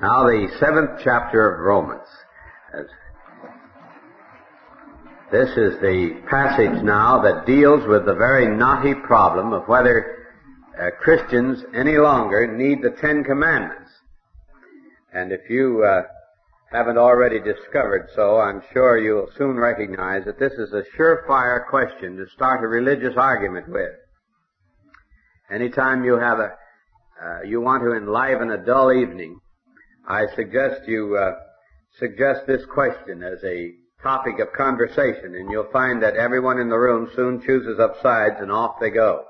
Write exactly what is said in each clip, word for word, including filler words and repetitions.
Now the seventh chapter of Romans. This is the passage now that deals with the very knotty problem of whether uh, Christians any longer need the Ten Commandments. And if you uh, haven't already discovered so, I'm sure you'll soon recognize that this is a surefire question to start a religious argument with. Anytime you have a, uh, you want to enliven a dull evening, I suggest you uh, suggest this question as a topic of conversation, and you'll find that everyone in the room soon chooses up sides and off they go.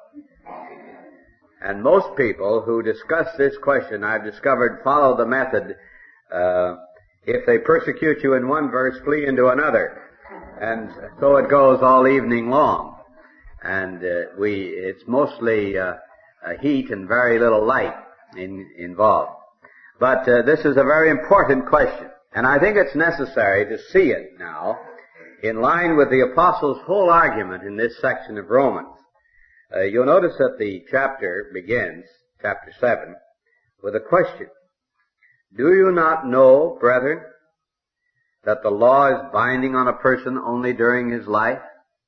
And most people who discuss this question, I've discovered, follow the method, uh, if they persecute you in one verse, flee into another. And so it goes all evening long. And uh, we, it's mostly uh, a heat and very little light in, involved. But uh, this is a very important question. And I think it's necessary to see it now in line with the Apostle's whole argument in this section of Romans. Uh, you'll notice that the chapter begins, chapter seven, with a question. Do you not know, brethren, that the law is binding on a person only during his life?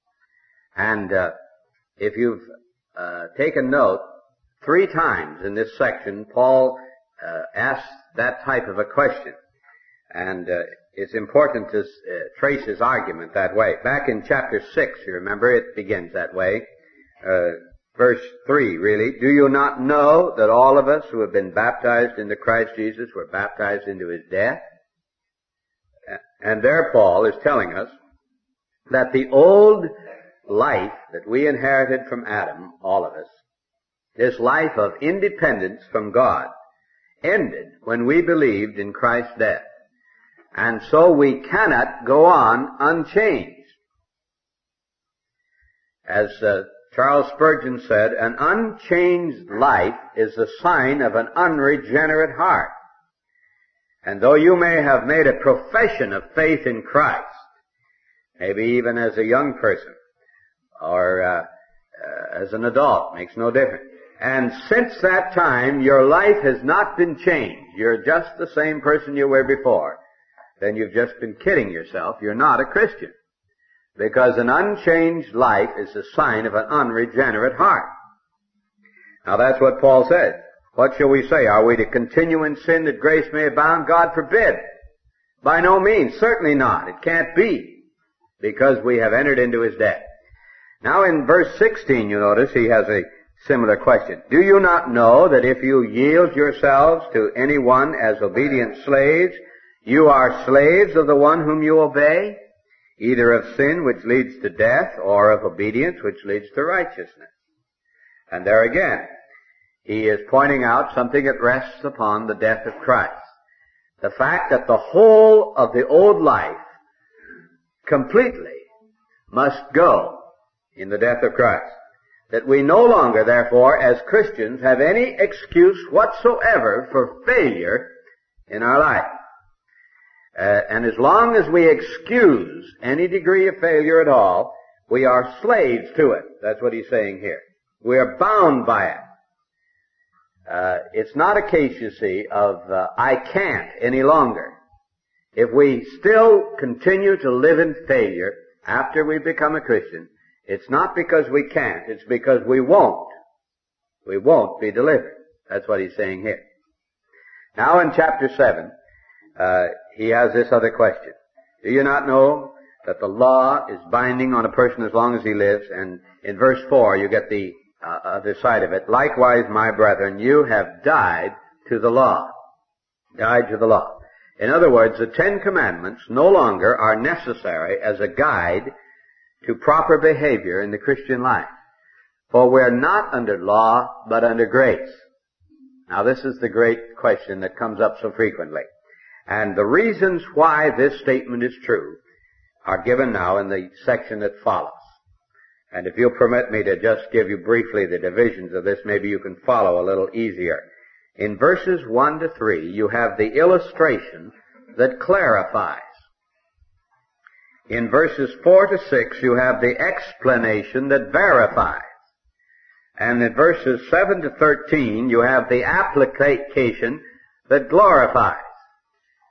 And uh, if you've uh, taken note, three times in this section, Paul uh, asks that type of a question. And uh, it's important to uh, trace his argument that way. Back in chapter six, you remember, it begins that way. Uh, verse three, really. Do you not know that all of us who have been baptized into Christ Jesus were baptized into his death? And there Paul is telling us that the old life that we inherited from Adam, all of us, this life of independence from God, ended when we believed in Christ's death. And so we cannot go on unchanged. As uh, Charles Spurgeon said, an unchanged life is the sign of an unregenerate heart. And though you may have made a profession of faith in Christ, maybe even as a young person, or uh, uh, as an adult, makes no difference. And since that time, your life has not been changed. You're just the same person you were before. Then you've just been kidding yourself. You're not a Christian. Because an unchanged life is a sign of an unregenerate heart. Now that's what Paul says. What shall we say? Are we to continue in sin that grace may abound? God forbid. By no means. Certainly not. It can't be. Because we have entered into his death. Now in verse sixteen, you notice, he has a similar question. Do you not know that if you yield yourselves to anyone as obedient slaves, you are slaves of the one whom you obey, either of sin which leads to death, or of obedience which leads to righteousness? And there again, he is pointing out something that rests upon the death of Christ. The fact that the whole of the old life completely must go in the death of Christ. That we no longer, therefore, as Christians, have any excuse whatsoever for failure in our life. Uh, and as long as we excuse any degree of failure at all, we are slaves to it. That's what he's saying here. We are bound by it. Uh, it's not a case, you see, of uh, I can't any longer. If we still continue to live in failure after we become a Christian, it's not because we can't, it's because we won't. We won't be delivered. That's what he's saying here. Now in chapter seven, uh, he has this other question. Do you not know that the law is binding on a person as long as he lives? And in verse four, you get the uh, other side of it. Likewise, my brethren, you have died to the law. Died to the law. In other words, the Ten Commandments no longer are necessary as a guide to proper behavior in the Christian life. For we're not under law, but under grace. Now this is the great question that comes up so frequently. And the reasons why this statement is true are given now in the section that follows. And if you'll permit me to just give you briefly the divisions of this, maybe you can follow a little easier. In verses one to three, you have the illustration that clarifies. In verses four to six, you have the explanation that verifies. And in verses seven to thirteen, you have the application that glorifies.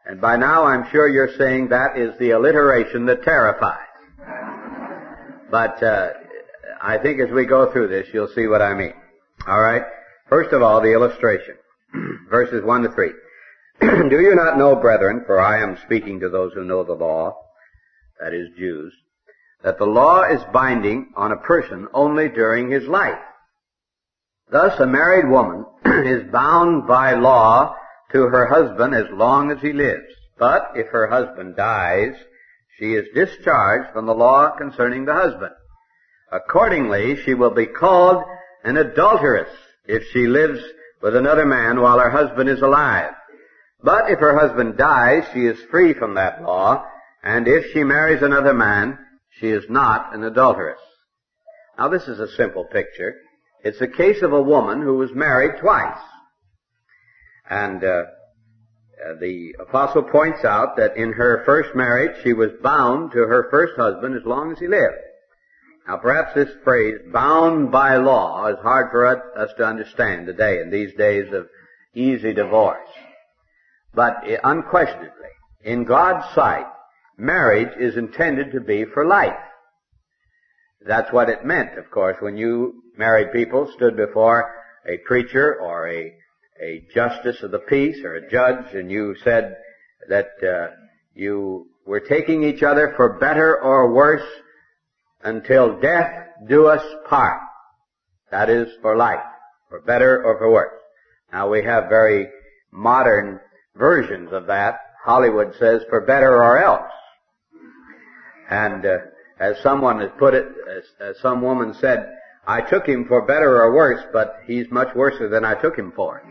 And by now I'm sure you're saying that is the alliteration that terrifies. But uh, I think as we go through this, you'll see what I mean. All right? First of all, the illustration. Verses one to three. Do you not know, brethren, for I am speaking to those who know the law, that is, Jews, that the law is binding on a person only during his life. Thus, a married woman is bound by law to her husband as long as he lives. But if her husband dies, she is discharged from the law concerning the husband. Accordingly, she will be called an adulteress if she lives with another man while her husband is alive. But if her husband dies, she is free from that law, and if she marries another man, she is not an adulteress. Now, this is a simple picture. It's a case of a woman who was married twice. And uh, the apostle points out that in her first marriage, she was bound to her first husband as long as he lived. Now, perhaps this phrase, bound by law, is hard for us to understand today in these days of easy divorce. But unquestionably, in God's sight, marriage is intended to be for life. That's what it meant, of course, when you married people stood before a preacher or a, a justice of the peace or a judge, and you said that uh, you were taking each other for better or worse until death do us part. That is, for life, for better or for worse. Now, we have very modern versions of that. Hollywood says, for better or else. And uh, as someone has put it, as, as some woman said, I took him for better or worse, but he's much worse than I took him for.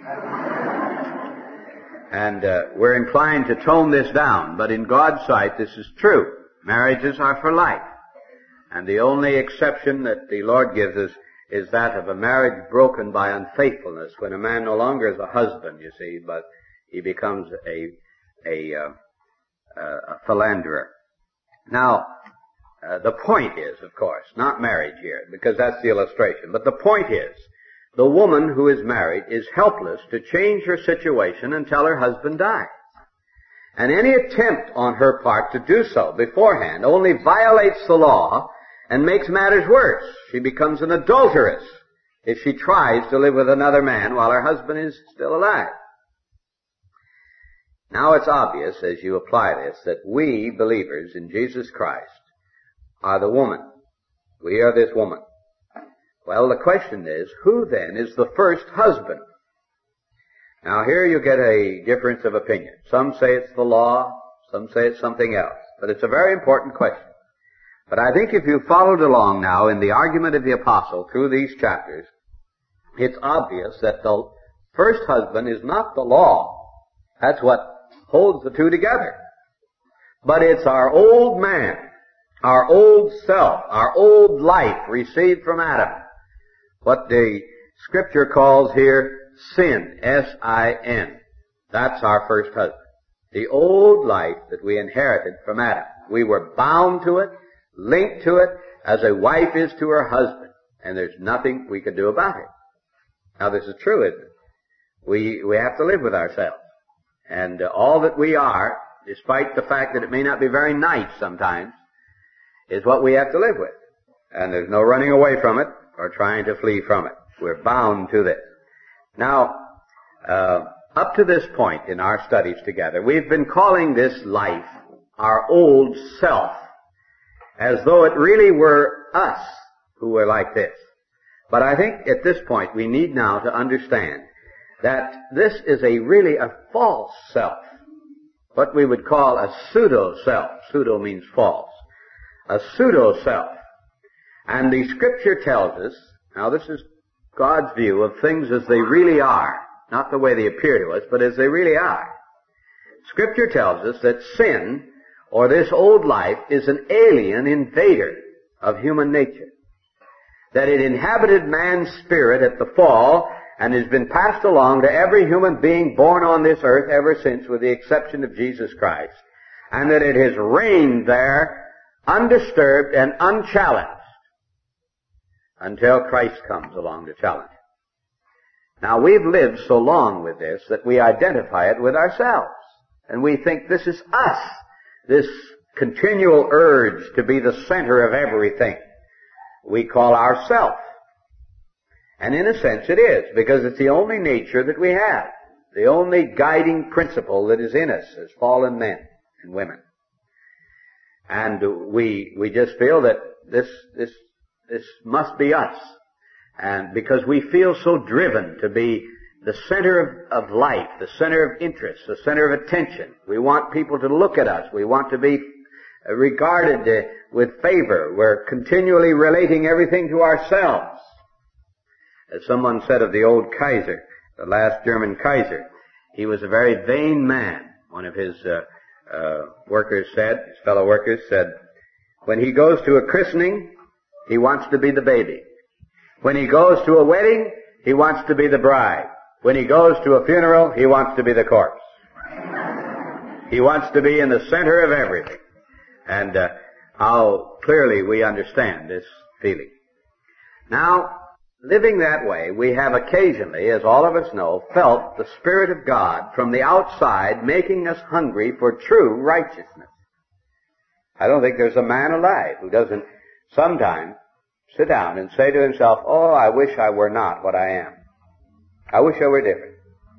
And uh, we're inclined to tone this down, but in God's sight this is true. Marriages are for life. And the only exception that the Lord gives us is that of a marriage broken by unfaithfulness, when a man no longer is a husband, you see, but he becomes a a, uh, a philanderer. Now, uh, the point is, of course, not marriage here, because that's the illustration, but the point is, the woman who is married is helpless to change her situation until her husband dies. And any attempt on her part to do so beforehand only violates the law and makes matters worse. She becomes an adulteress if she tries to live with another man while her husband is still alive. Now it's obvious, as you apply this, that we, believers in Jesus Christ, are the woman. We are this woman. Well, the question is, who then is the first husband? Now here you get a difference of opinion. Some say it's the law, some say it's something else. But it's a very important question. But I think if you followed along now in the argument of the apostle through these chapters, it's obvious that the first husband is not the law. That's what holds the two together. But it's our old man, our old self, our old life received from Adam. What the Scripture calls here sin, S I N. That's our first husband. The old life that we inherited from Adam. We were bound to it, linked to it, as a wife is to her husband. And there's nothing we could do about it. Now this is true, isn't it? We, we have to live with ourselves. And uh, all that we are, despite the fact that it may not be very nice sometimes, is what we have to live with. And there's no running away from it or trying to flee from it. We're bound to this. Now, uh, up to this point in our studies together, we've been calling this life our old self, as though it really were us who were like this. But I think at this point we need now to understand that this is a really a false self, what we would call a pseudo-self. Pseudo means false. A pseudo-self. And the Scripture tells us, now this is God's view of things as they really are, not the way they appear to us, but as they really are. Scripture tells us that sin, or this old life, is an alien invader of human nature. That it inhabited man's spirit at the fall and has been passed along to every human being born on this earth ever since, with the exception of Jesus Christ. And that it has reigned there undisturbed and unchallenged until Christ comes along to challenge it. Now, we've lived so long with this that we identify it with ourselves. And we think this is us, this continual urge to be the center of everything we call ourself. And in a sense it is, because it's the only nature that we have, the only guiding principle that is in us as fallen men and women. And we we just feel that this this this must be us. And because we feel so driven to be the center of, of life, the center of interest, the center of attention. We want people to look at us. We want to be regarded uh, with favor. We're continually relating everything to ourselves. As someone said of the old Kaiser, the last German Kaiser, he was a very vain man. One of his uh, uh, workers said, his fellow workers said, when he goes to a christening, he wants to be the baby. When he goes to a wedding, he wants to be the bride. When he goes to a funeral, he wants to be the corpse. He wants to be in the center of everything. And uh, how clearly we understand this feeling. Now, living that way, we have occasionally, as all of us know, felt the Spirit of God from the outside making us hungry for true righteousness. I don't think there's a man alive who doesn't sometime sit down and say to himself, oh, I wish I were not what I am. I wish I were different.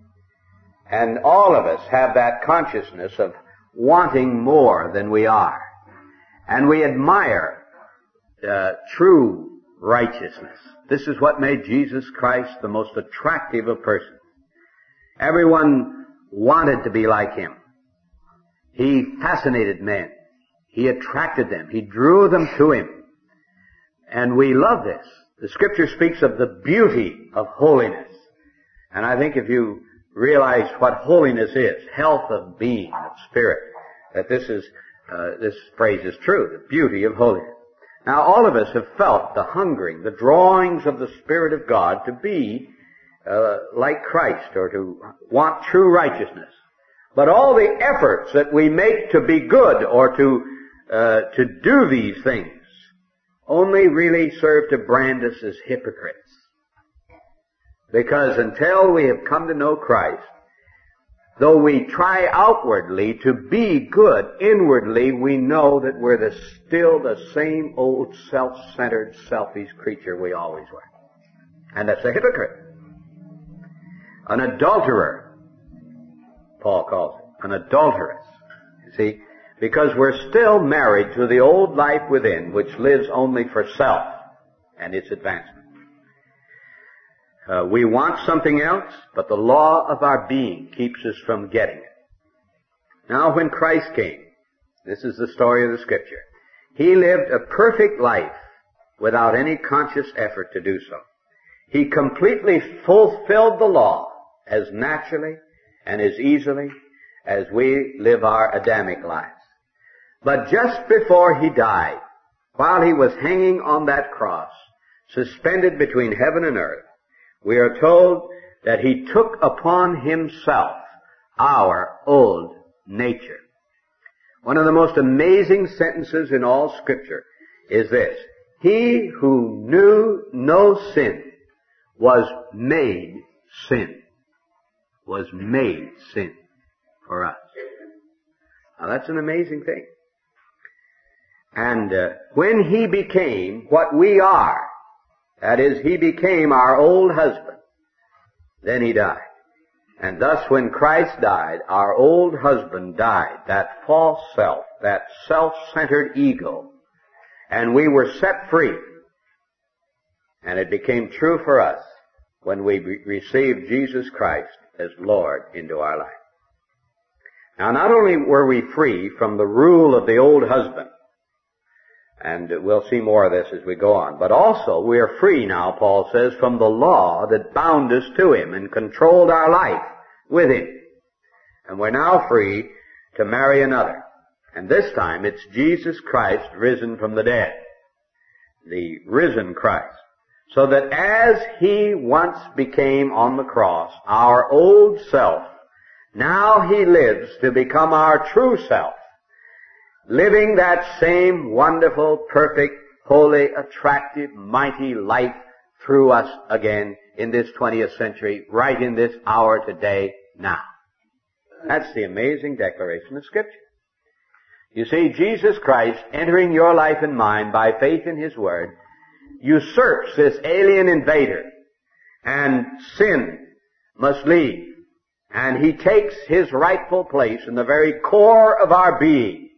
And all of us have that consciousness of wanting more than we are. And we admire uh, true righteousness. This is what made Jesus Christ the most attractive of persons. Everyone wanted to be like him. He fascinated men. He attracted them. He drew them to him. And we love this. The Scripture speaks of the beauty of holiness. And I think if you realize what holiness is, health of being, of spirit, that this is, uh, this phrase is true, the beauty of holiness. Now all of us have felt the hungering, the drawings of the Spirit of God to be uh, like Christ, or to want true righteousness. But all the efforts that we make to be good or to uh, to do these things only really serve to brand us as hypocrites. Because until we have come to know Christ, though we try outwardly to be good, inwardly we know that we're the, still the same old self-centered, selfish creature we always were. And that's a hypocrite. An adulterer, Paul calls it. An adulteress. You see? Because we're still married to the old life within, which lives only for self and its advancement. Uh, we want something else, but the law of our being keeps us from getting it. Now, when Christ came, this is the story of the Scripture, he lived a perfect life without any conscious effort to do so. He completely fulfilled the law as naturally and as easily as we live our Adamic lives. But just before he died, while he was hanging on that cross, suspended between heaven and earth, we are told that he took upon himself our old nature. One of the most amazing sentences in all Scripture is this: he who knew no sin was made sin. Was made sin for us. Now that's an amazing thing. And uh, when he became what we are, that is, he became our old husband, then he died. And thus when Christ died, our old husband died, that false self, that self-centered ego, and we were set free. And it became true for us when we re- received Jesus Christ as Lord into our life. Now, not only were we free from the rule of the old husband, and we'll see more of this as we go on, but also we are free now, Paul says, from the law that bound us to him and controlled our life with him. And we're now free to marry another. And this time it's Jesus Christ risen from the dead. The risen Christ. So that as he once became on the cross our old self, now he lives to become our true self, living that same wonderful, perfect, holy, attractive, mighty life through us again in this twentieth century, right in this hour today, now. That's the amazing declaration of Scripture. You see, Jesus Christ entering your life and mine by faith in His Word usurps this alien invader, and sin must leave. And He takes His rightful place in the very core of our being,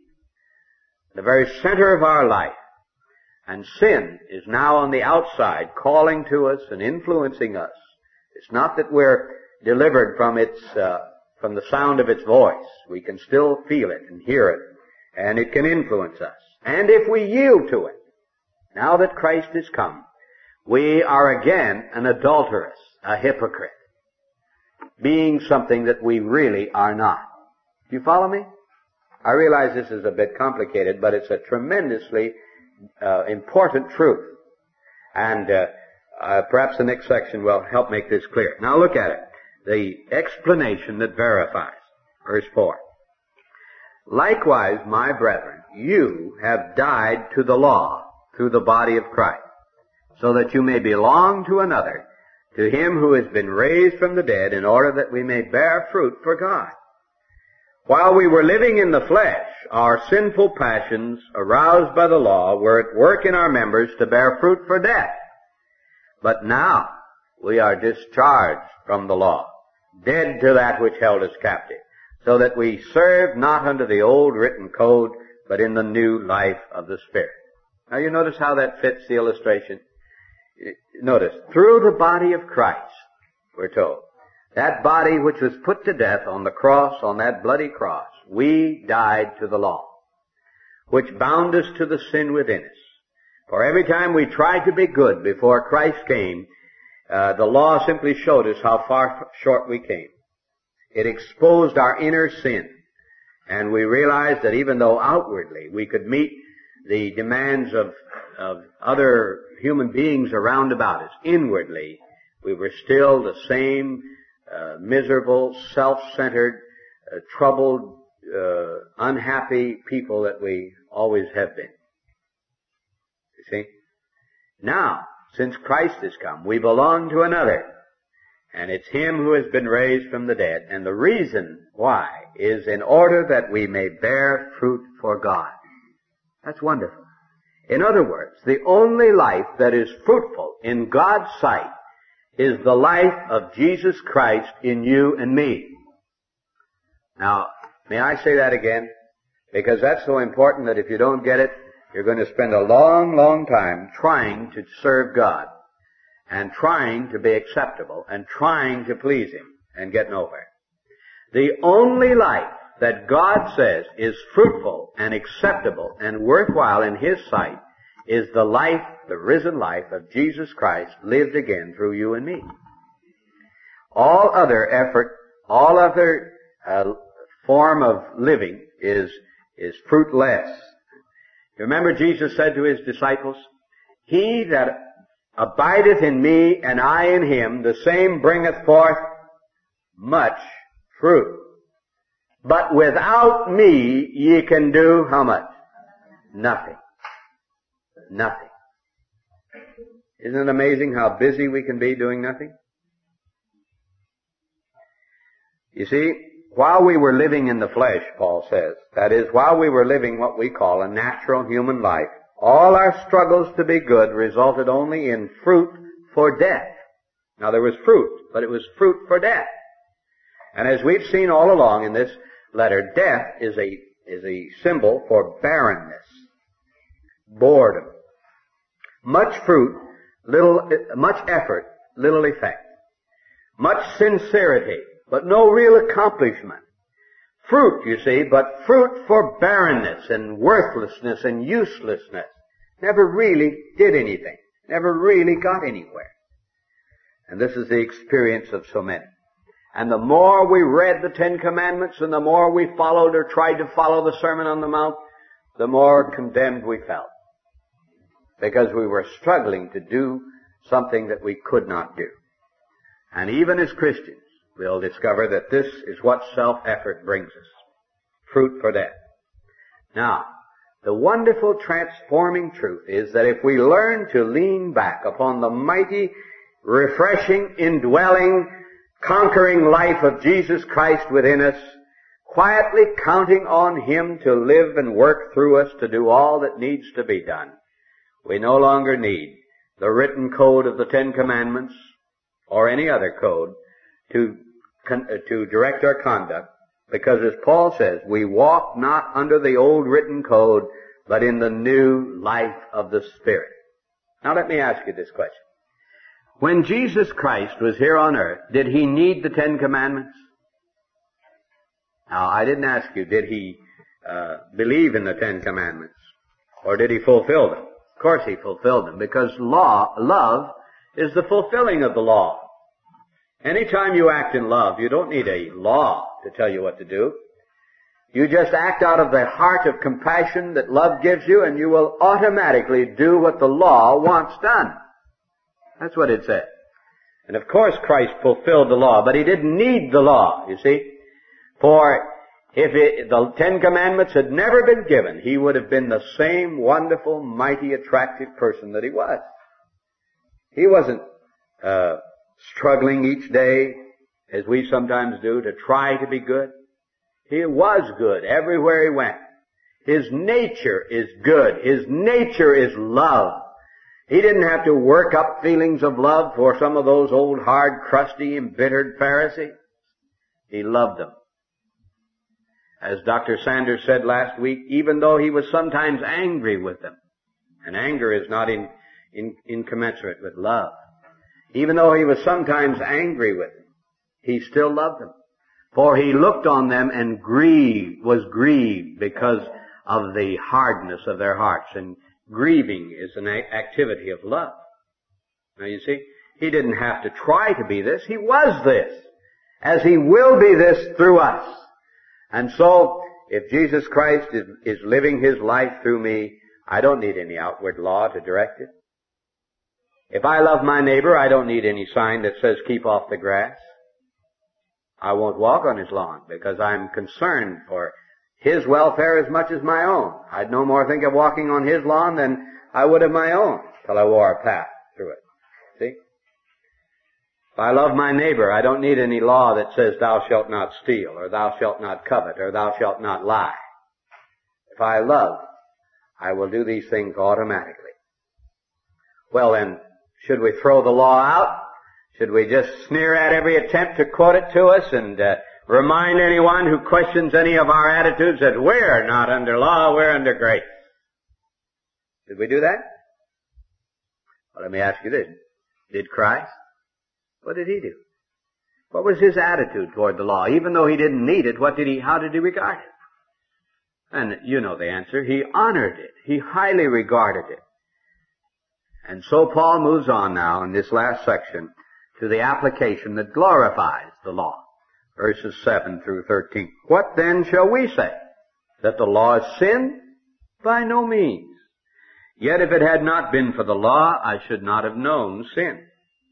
the very center of our life. And sin is now on the outside, calling to us and influencing us. It's not that we're delivered from its, uh, from the sound of its voice. We can still feel it and hear it, and it can influence us. And if we yield to it, now that Christ has come, we are again an adulteress, a hypocrite, being something that we really are not. Do you follow me? I realize this is a bit complicated, but it's a tremendously uh, important truth. And uh, uh, perhaps the next section will help make this clear. Now look at it. The explanation that verifies. Verse four. Likewise, my brethren, you have died to the law through the body of Christ, so that you may belong to another, to Him who has been raised from the dead, in order that we may bear fruit for God. While we were living in the flesh, our sinful passions, aroused by the law, were at work in our members to bear fruit for death. But now we are discharged from the law, dead to that which held us captive, so that we serve not under the old written code, but in the new life of the Spirit. Now you notice how that fits the illustration. Notice, through the body of Christ, we're told, that body which was put to death on the cross, on that bloody cross, we died to the law, which bound us to the sin within us. For every time we tried to be good before Christ came, uh, the law simply showed us how far short we came. It exposed our inner sin, and we realized that even though outwardly we could meet the demands of, of other human beings around about us, inwardly we were still the same uh, miserable, self-centered, uh, troubled, uh, unhappy people that we always have been. You see? Now, since Christ has come, we belong to another. And it's Him who has been raised from the dead. And the reason why is in order that we may bear fruit for God. That's wonderful. In other words, the only life that is fruitful in God's sight is the life of Jesus Christ in you and me. Now, may I say that again? Because that's so important that if you don't get it, you're going to spend a long, long time trying to serve God, and trying to be acceptable, and trying to please Him, and get nowhere. The only life that God says is fruitful and acceptable and worthwhile in His sight is the life, the risen life of Jesus Christ lived again through you and me. All other effort, all other uh, form of living is, is fruitless. You remember Jesus said to His disciples, He that abideth in me and I in Him, the same bringeth forth much fruit. But without me ye can do how much? Nothing. Nothing. Isn't it amazing how busy we can be doing nothing? You see, while we were living in the flesh, Paul says, that is, while we were living what we call a natural human life, all our struggles to be good resulted only in fruit for death. Now there was fruit, but it was fruit for death. And as we've seen all along in this letter, death is a, is a symbol for barrenness, boredom. Much fruit, little, much effort, little effect. Much sincerity, but no real accomplishment. Fruit, you see, but fruit for barrenness and worthlessness and uselessness. Never really did anything. Never really got anywhere. And this is the experience of so many. And the more we read the Ten Commandments and the more we followed or tried to follow the Sermon on the Mount, the more condemned we felt. Because we were struggling to do something that we could not do. And even as Christians, we'll discover that this is what self-effort brings us. Fruit for death. Now, the wonderful transforming truth is that if we learn to lean back upon the mighty, refreshing, indwelling, conquering life of Jesus Christ within us, quietly counting on Him to live and work through us to do all that needs to be done. We no longer need the written code of the Ten Commandments or any other code to, to direct our conduct, because as Paul says, we walk not under the old written code, but in the new life of the Spirit. Now let me ask you this question. When Jesus Christ was here on earth, did He need the Ten Commandments? Now, I didn't ask you, did He uh, believe in the Ten Commandments? Or did He fulfill them? Of course He fulfilled them, because law, love is the fulfilling of the law. Anytime you act in love, you don't need a law to tell you what to do. You just act out of the heart of compassion that love gives you, and you will automatically do what the law wants done. That's what it said. And of course Christ fulfilled the law, but He didn't need the law, you see. For if it, the Ten Commandments had never been given, He would have been the same wonderful, mighty, attractive person that He was. He wasn't uh, struggling each day, as we sometimes do, to try to be good. He was good everywhere He went. His nature is good. His nature is love. He didn't have to work up feelings of love for some of those old, hard, crusty, embittered Pharisees. He loved them. As Doctor Sanders said last week, even though He was sometimes angry with them, and anger is not in, in, incommensurate with love, even though He was sometimes angry with them, He still loved them. For He looked on them and grieved, was grieved because of the hardness of their hearts. And grieving is an activity of love. Now you see, He didn't have to try to be this. He was this, as He will be this through us. And so, if Jesus Christ is, is living His life through me, I don't need any outward law to direct it. If I love my neighbor, I don't need any sign that says keep off the grass. I won't walk on his lawn because I'm concerned for his welfare as much as my own. I'd no more think of walking on his lawn than I would of my own till I wore a path through it. See? If I love my neighbor, I don't need any law that says thou shalt not steal, or thou shalt not covet, or thou shalt not lie. If I love, I will do these things automatically. Well then, should we throw the law out? Should we just sneer at every attempt to quote it to us and uh, remind anyone who questions any of our attitudes that we're not under law, we're under grace? Did we do that? Well, let me ask you this. Did Christ? What did He do? What was His attitude toward the law? Even though He didn't need it, what did He, how did He regard it? And you know the answer. He honored it. He highly regarded it. And so Paul moves on now in this last section to the application that glorifies the law. Verses seven through thirteen. What then shall we say? That the law is sin? By no means. Yet if it had not been for the law, I should not have known sin.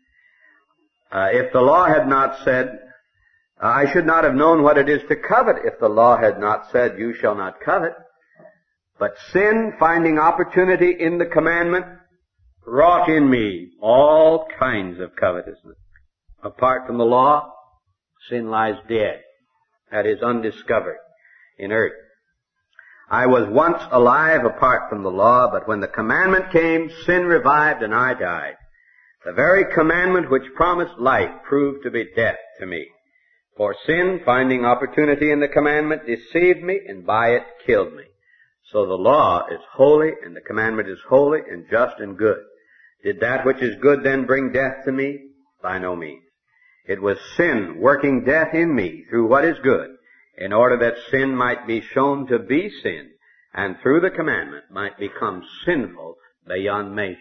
Uh, if the law had not said, uh, I should not have known what it is to covet if the law had not said, you shall not covet. But sin, finding opportunity in the commandment, wrought in me all kinds of covetousness. Apart from the law, sin lies dead. That is undiscovered, inert. I was once alive apart from the law, but when the commandment came, sin revived and I died. The very commandment which promised life proved to be death to me. For sin, finding opportunity in the commandment, deceived me, and by it killed me. So the law is holy, and the commandment is holy, and just, and good. Did that which is good then bring death to me? By no means. It was sin working death in me through what is good, in order that sin might be shown to be sin, and through the commandment might become sinful beyond measure.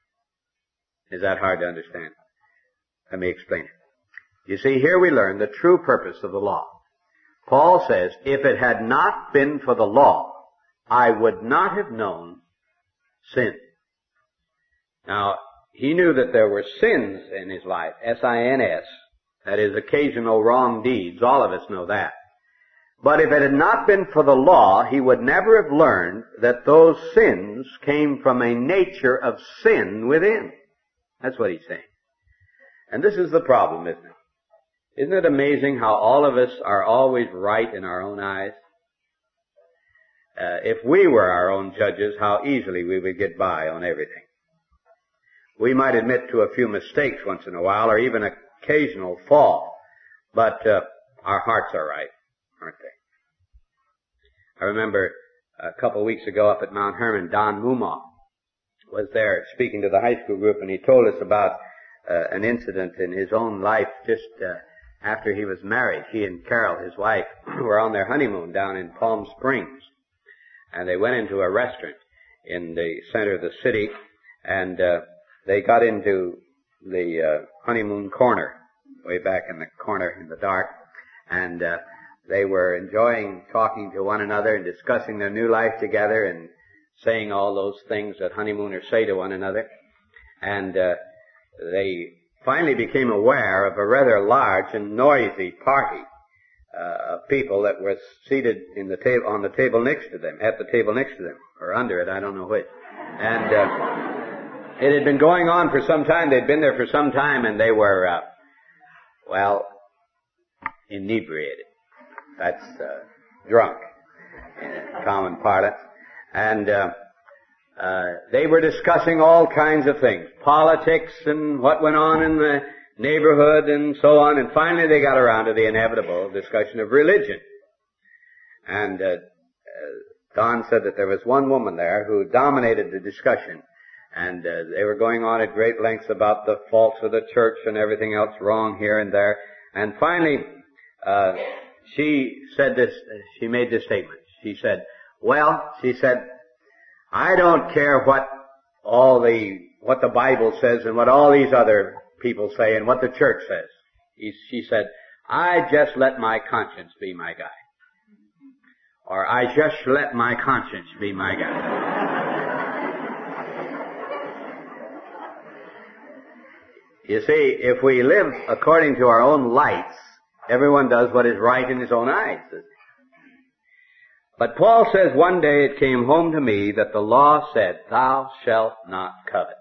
Is that hard to understand? Let me explain it. You see, here we learn the true purpose of the law. Paul says, if it had not been for the law, I would not have known sin. Now, he knew that there were sins in his life, S I N S, that is, occasional wrong deeds. All of us know that. But if it had not been for the law, he would never have learned that those sins came from a nature of sin within. That's what he's saying. And this is the problem, isn't it? Isn't it amazing how all of us are always right in our own eyes? Uh, if we were our own judges, how easily we would get by on everything. We might admit to a few mistakes once in a while, or even an occasional fall, but uh, our hearts are right, aren't they? I remember a couple of weeks ago up at Mount Hermon, Don Mumaw was there speaking to the high school group, and he told us about uh, an incident in his own life just uh, after he was married. He and Carol, his wife, were on their honeymoon down in Palm Springs, and they went into a restaurant in the center of the city, and uh, they got into the uh, honeymoon corner, way back in the corner in the dark, and uh, they were enjoying talking to one another and discussing their new life together and saying all those things that honeymooners say to one another. And uh, they finally became aware of a rather large and noisy party uh, of people that were seated in the table on the table next to them, at the table next to them, or under it, I don't know which. And uh, it had been going on for some time. They'd been there for some time, and they were, uh, well, inebriated. That's uh, drunk in common parlance. And uh, uh, they were discussing all kinds of things, politics and what went on in the neighborhood and so on. And finally they got around to the inevitable discussion of religion. And uh, uh, Don said that there was one woman there who dominated the discussion. And uh, they were going on at great lengths about the faults of the church and everything else wrong here and there. And finally, uh, she said this, she made this statement. She said, well, she said, I don't care what all the, what the Bible says and what all these other people say and what the church says. He, she said, I just let my conscience be my guide. Or I just let my conscience be my guide. You see, if we live according to our own lights, everyone does what is right in his own eyes. But Paul says, one day it came home to me that the law said, thou shalt not covet.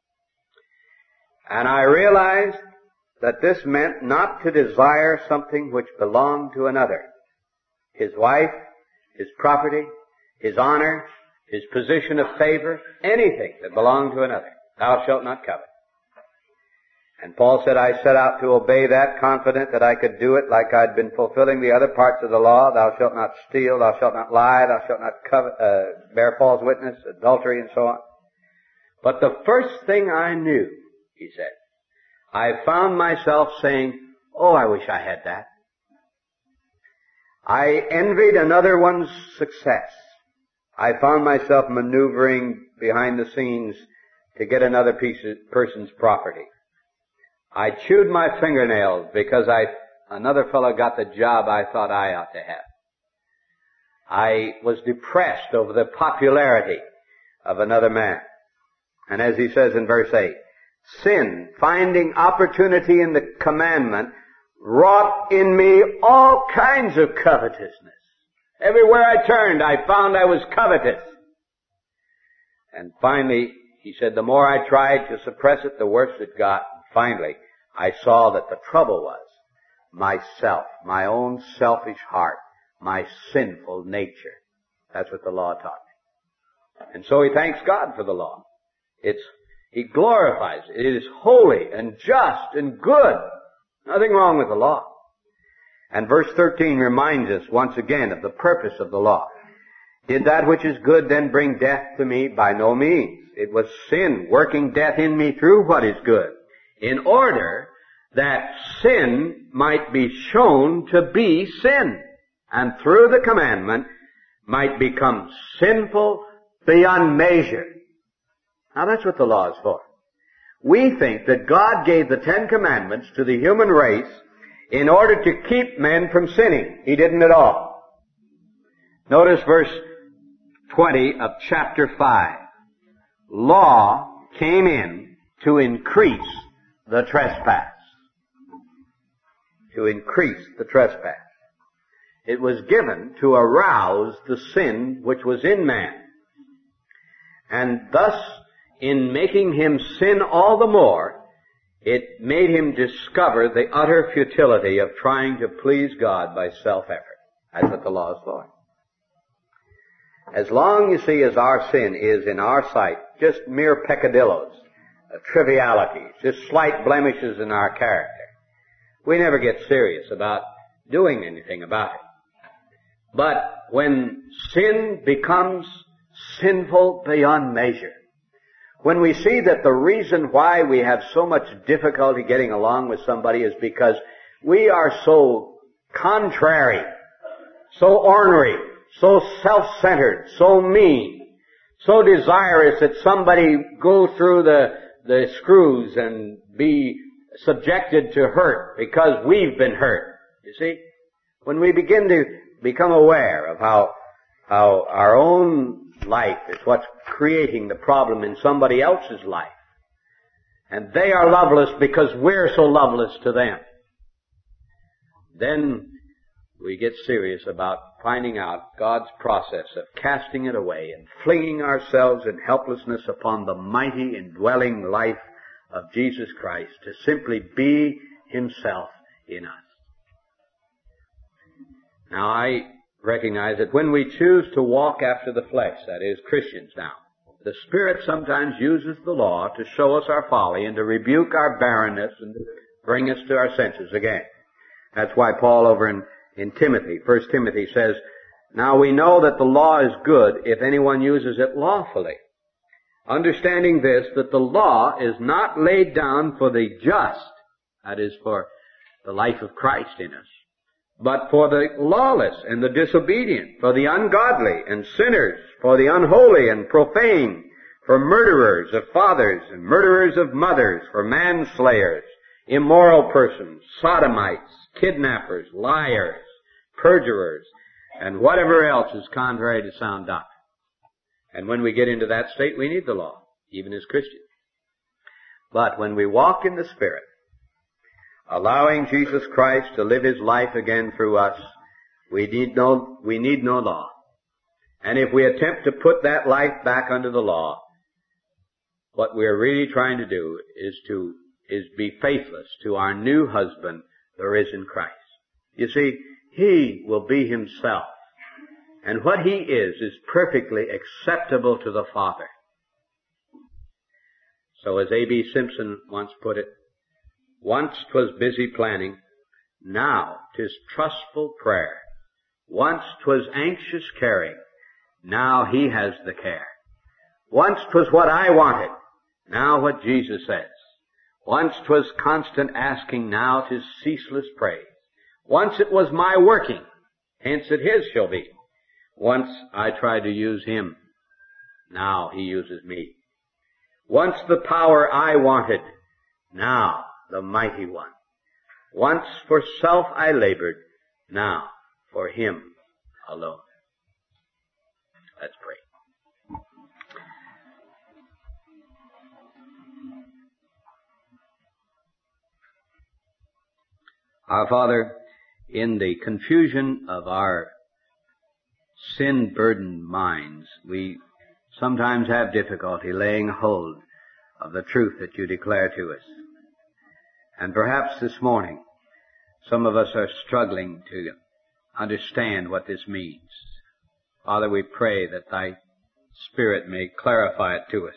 And I realized that this meant not to desire something which belonged to another. His wife, his property, his honor, his position of favor, anything that belonged to another. Thou shalt not covet. And Paul said, I set out to obey that, confident that I could do it like I'd been fulfilling the other parts of the law. Thou shalt not steal, thou shalt not lie, thou shalt not covet, uh, bear false witness, adultery, and so on. But the first thing I knew, he said, I found myself saying, oh, I wish I had that. I envied another one's success. I found myself maneuvering behind the scenes to get another piece of, person's property. I chewed my fingernails because I, another fellow got the job I thought I ought to have. I was depressed over the popularity of another man. And as he says in verse eight, sin, finding opportunity in the commandment, wrought in me all kinds of covetousness. Everywhere I turned, I found I was covetous. And finally, he said, the more I tried to suppress it, the worse it got. Finally, I saw that the trouble was myself, my own selfish heart, my sinful nature. That's what the law taught me. And so he thanks God for the law. It's, he glorifies it. It is holy and just and good. Nothing wrong with the law. And verse thirteen reminds us once again of the purpose of the law. Did that which is good then bring death to me? By no means. It was sin working death in me through what is good, in order that sin might be shown to be sin, and through the commandment might become sinful beyond measure. Now that's what the law is for. We think that God gave the Ten Commandments to the human race in order to keep men from sinning. He didn't at all. Notice verse twenty of chapter five. Law came in to increase the trespass. To increase the trespass. It was given to arouse the sin which was in man. And thus, in making him sin all the more, it made him discover the utter futility of trying to please God by self-effort. That's what the law is for. As long, you see, as our sin is in our sight just mere peccadillos, uh, trivialities, just slight blemishes in our character, we never get serious about doing anything about it. But when sin becomes sinful beyond measure, when we see that the reason why we have so much difficulty getting along with somebody is because we are so contrary, so ornery, so self-centered, so mean, so desirous that somebody go through the, the screws and be subjected to hurt because we've been hurt. You see? When we begin to become aware of how, how our own life is what's creating the problem in somebody else's life, and they are loveless because we're so loveless to them, then we get serious about finding out God's process of casting it away and flinging ourselves in helplessness upon the mighty indwelling life of Jesus Christ to simply be Himself in us. Now, I recognize that when we choose to walk after the flesh, that is, Christians now, the Spirit sometimes uses the law to show us our folly and to rebuke our barrenness and to bring us to our senses again. That's why Paul over in, in Timothy, First Timothy says, "Now we know that the law is good if anyone uses it lawfully, understanding this, that the law is not laid down for the just," that is, for the life of Christ in us, "but for the lawless and the disobedient, for the ungodly and sinners, for the unholy and profane, for murderers of fathers and murderers of mothers, for manslayers, immoral persons, sodomites, kidnappers, liars, perjurers, and whatever else is contrary to sound doctrine." And when we get into that state, we need the law, even as Christians. But when we walk in the Spirit, allowing Jesus Christ to live His life again through us, we need no, we need no law. And if we attempt to put that life back under the law, what we're really trying to do is to, is be faithless to our new husband, the risen Christ. You see, He will be Himself. And what He is, is perfectly acceptable to the Father. So as A B Simpson once put it, "Once 'twas busy planning, now 'tis trustful prayer. Once 'twas anxious caring, now He has the care. Once 'twas what I wanted, now what Jesus says. Once 'twas constant asking, now 'tis ceaseless praise. Once it was my working, hence it His shall be. Once I tried to use Him, now He uses me. Once the power I wanted, now the mighty one. Once for self I labored, now for Him alone." Let's pray. Our Father, in the confusion of our sin-burdened minds, we sometimes have difficulty laying hold of the truth that You declare to us. And perhaps this morning, some of us are struggling to understand what this means. Father, we pray that Thy Spirit may clarify it to us,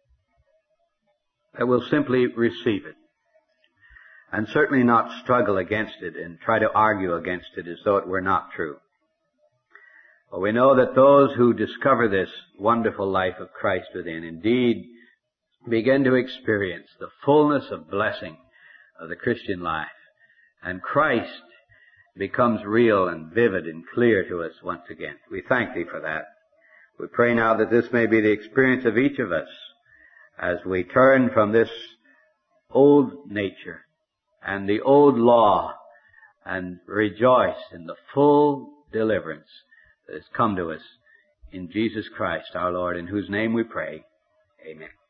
that we'll simply receive it, and certainly not struggle against it and try to argue against it as though it were not true. For we know that those who discover this wonderful life of Christ within indeed begin to experience the fullness of blessing of the Christian life. And Christ becomes real and vivid and clear to us once again. We thank Thee for that. We pray now that this may be the experience of each of us as we turn from this old nature and the old law and rejoice in the full deliverance that has come to us in Jesus Christ our Lord, in whose name we pray. Amen.